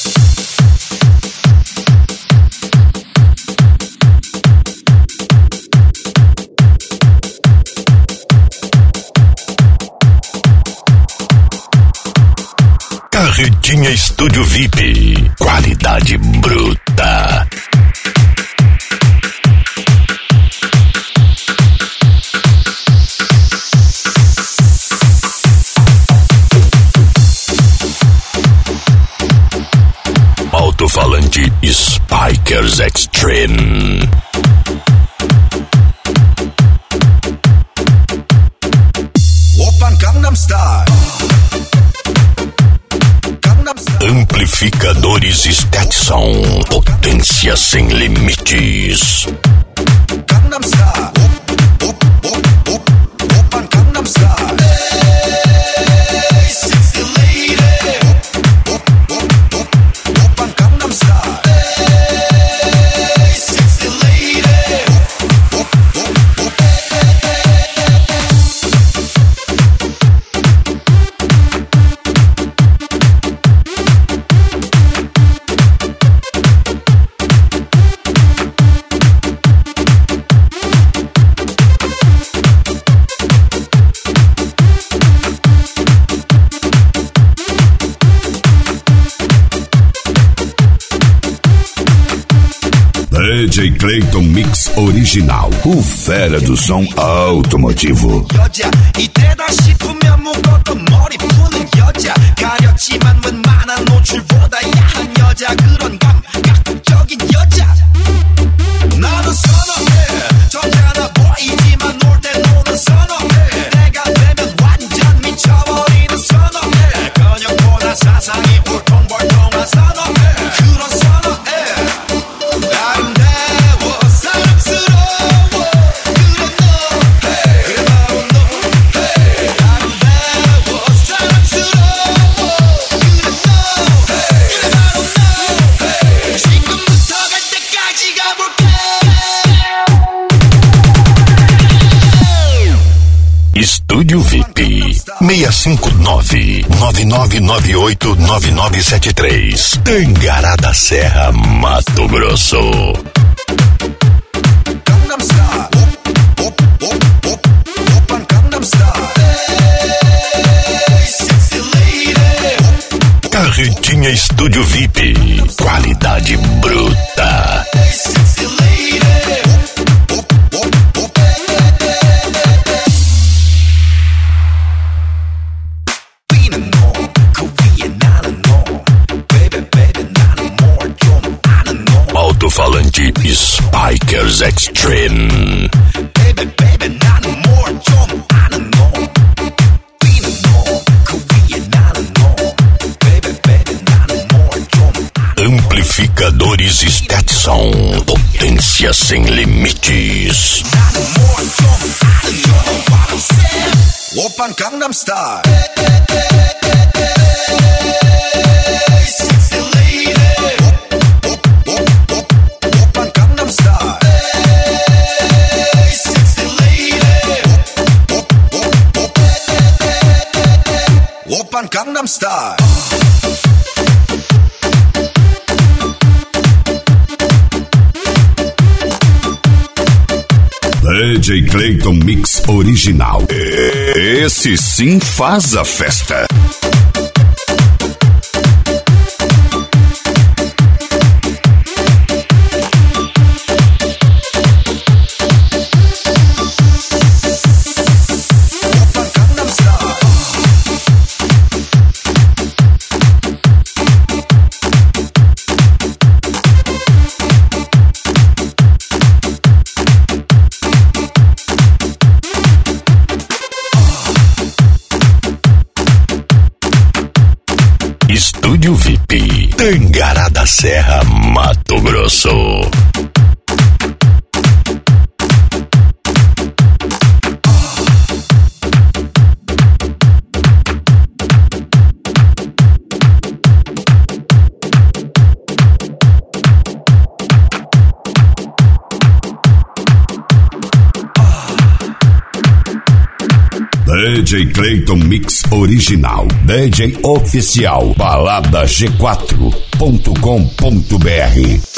Carretinha Estúdio VIP, qualidade bruta. Alto-falante Spikers Extreme. Open Gangnam Style. Amplificadores Stetson, potência sem limites. Gangnam Style. Open Gangnam Style. Hey, sexy lady. Open Gangnam Style. Hey, sexy lady. DJ Clayton Mix Original, o fera do som automotivo. 여자 이때다 싶으면 묶었던 머리 푸는 여자 가렸지만 웬만한 노출보다 야한 여자 그런 감각적인 여자 나도 선호해 점잖아 보이지만 놀 때 노는 선호해 내가 되면 완전 미쳐버리는 선호해 근육보다 사상이 울퉁불퉁한 선호해 그런 선호해 아름다워 사랑스러워 그래 너 그래 바로 너 아름다워 사랑스러워 그래 너 그래 바로 너 지금부터 갈 때까지 가볼게. Estúdio VIP 659-9998-9973, Tangará da Serra, Mato Grosso. Gangnam Style. Open Gangnam Style. Hey, sexy lady. Carretinha Estúdio VIP, qualidade bruta. Hey, sexy lady. Alto-falante Spikers Extreme. Baby, baby, 나는 more 좀 아는 너. 뛰는 너, 그 위에 나는 너. Baby, baby, 나는 more 좀 아는 너. Amplificadores Stetson, potência sem limites. 나는 more 좀 아는 너. What I'm saying. 오빤 Gangnam Style. Hey, sexy lady. 오빤 Gangnam Style. Hey, sexy lady. 오빤 Gangnam Style. DJ Clayton Mix Original. Esse sim faz a festa. Estúdio VIP, Tangará da Serra, Mato Grosso. DJ Clayton Mix Original. DJ Oficial. Balada G4.com.br.